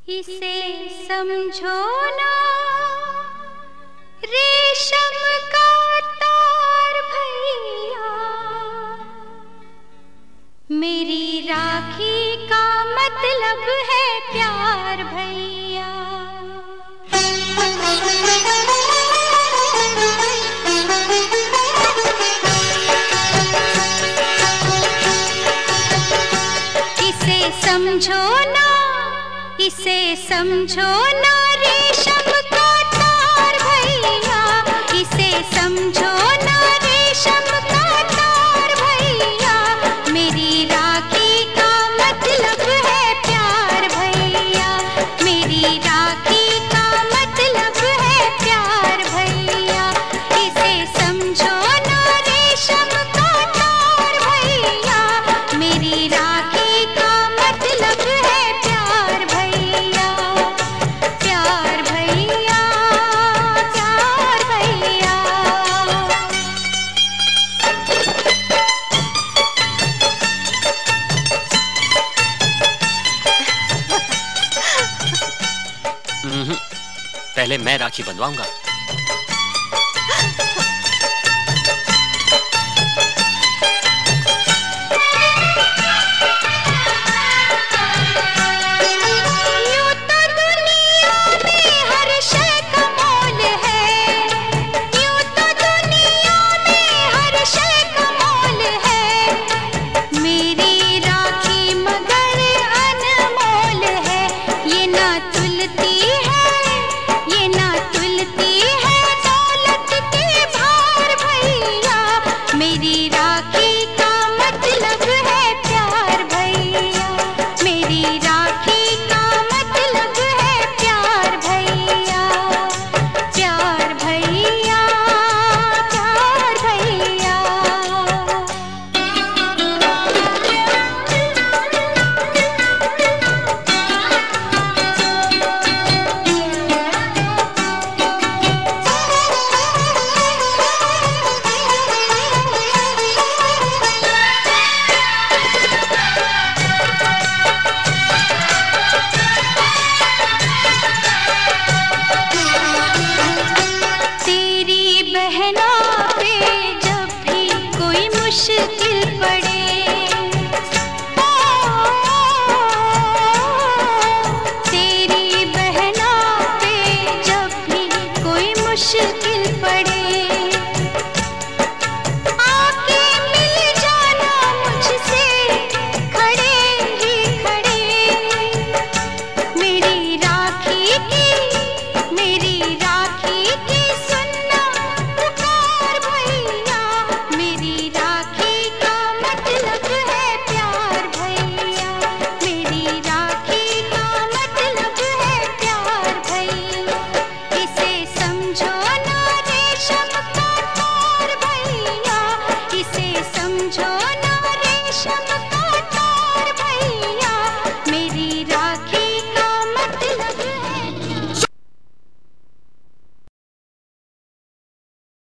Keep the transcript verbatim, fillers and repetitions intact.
इसे समझो ना रेशम का तार भैया, मेरी राखी का मतलब है प्यार भैया। इसे समझो ना, इसे समझो ना रेशम का तार भैया, इसे समझो ना रेशम का तार भैया, मेरी राखी का मतलब है प्यार भैया, मेरी राखी का मतलब है प्यार भैया। इसे समझो ना रेशम का तार भैया, मेरी राखी का मतलब है प्यार भैया, प्यार भैया, प्यार भैया। पहले मैं राखी बंधवाऊंगा।